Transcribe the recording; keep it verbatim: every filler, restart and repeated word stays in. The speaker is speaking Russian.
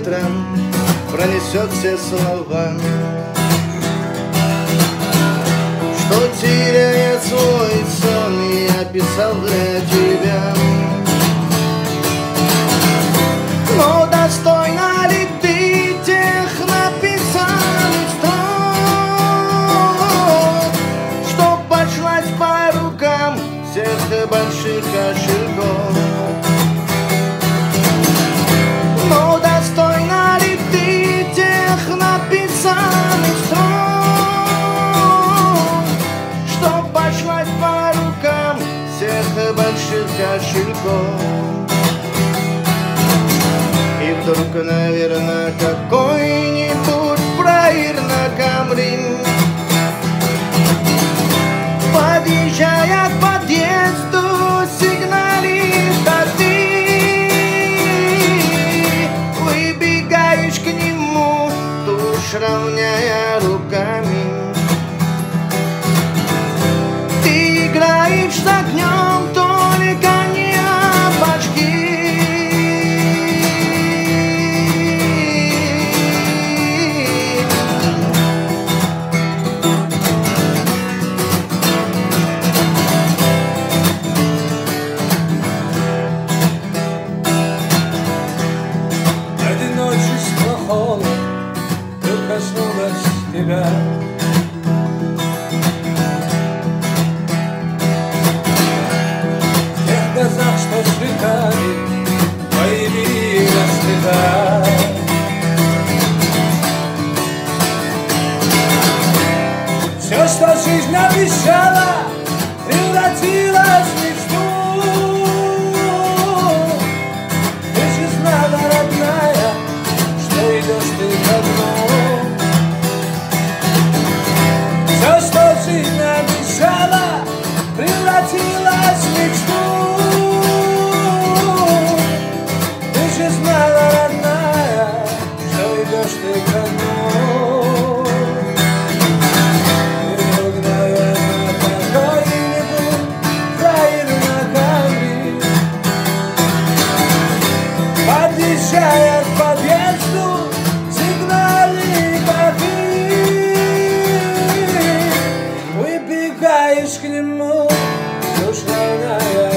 ветром пронесет все слова, что, теряя свой сон, я писал для тебя. Но достойна ли ты тех написанных строк, что пошлась по рукам всех больших ошибок? Но достойна ли ты тех написанных строк, что пошлась по рукам всех больших ошибок? И вдруг, наверное, какой-нибудь фраер на Камри, подъезжая к подъезду, сигналит, а ты выбегаешь к нему, тушь равняя руками. Ты играешь с огнем, только не обожги. Коснулась тебя, в тех глазах, что светали, появилась слеза. Все, что жизнь обещала, превратилось в мечту. Ты же знала, родная, что идешь ты ко дну. Все, что жизнь обещала, превратилось в мечту. Ты же знала, родная, что идешь ты ко дну. И вдруг, наверное, какой-нибудь фраер на Камри, подъезжая к подъезду, сигналит, а ты выбегаешь к нему, душ равняя